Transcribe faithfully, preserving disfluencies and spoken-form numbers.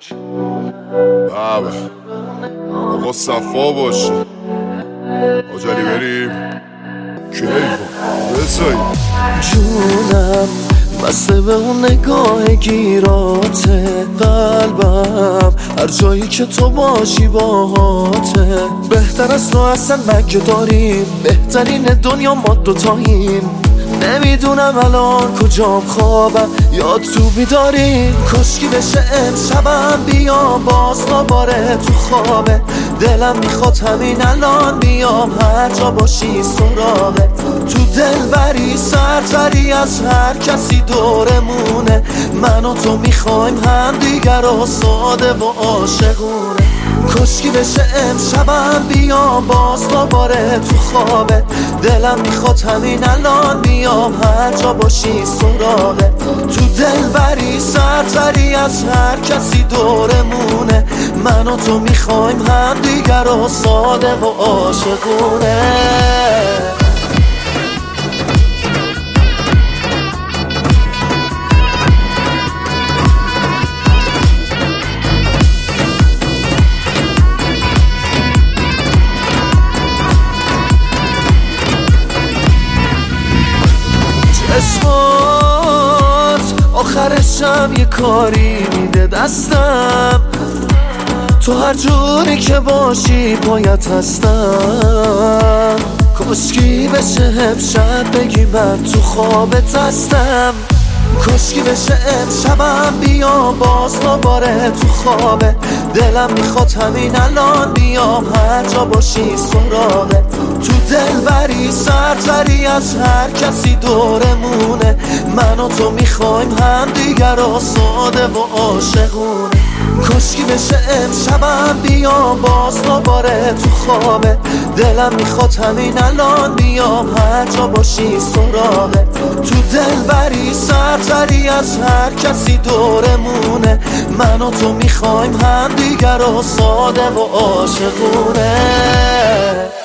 بابا آقا صفا باشه آجالی بریم کیف بسایی جونم بسته به اون نگاه گیرات قلبم، هر جایی که تو باشی باهاته. بهتر از تو اصلا مگه داریم؟ بهترین دنیا ما دوتاییم. نمیدونم الان کجام خوابم یا تو بیداریم. کاشکی بشه امشبم بیام باز دوباره تو خوابه. دلم میخواد همین الان بیام هر جا باشی سراغه. تو دل بری سرتری از هر کسی دورمونه. من و تو میخوایم هم دیگر رو ساده و عاشقونه. کاشکی بشه امشبم بیام باز دوباره تو خوابه. دلم میخواد همین الان بیام هر جا باشی سراغه. تو دل بری سرتری از هر کسی دورمونه. من و تو میخوایم هم دیگر رو ساده و عاشقونه. چشمات آخرشم یه کاری میده دستم. تو هر جوری که باشی پایت هستم. کاشکی بشه امشب بگی من تو خوابت هستم. کاشکی بشه امشبم بیام باز دوباره تو خوابه. دلم میخواد همین الان بیام هر جا باشی سراغه. تو دل بری سرتری از هر کسی دورمونه. من و تو میخوایم هم دیگر رو ساده و عاشقونه. کاشکی بشه امشبم بیام باز دوباره تو خوابه. دلم میخواد همین الان بیام هر جا باشی سراغه. تو دل بری سرتری از هر کسی دورمونه. من و تو میخوایم هم دیگر رو ساده و عاشقونه.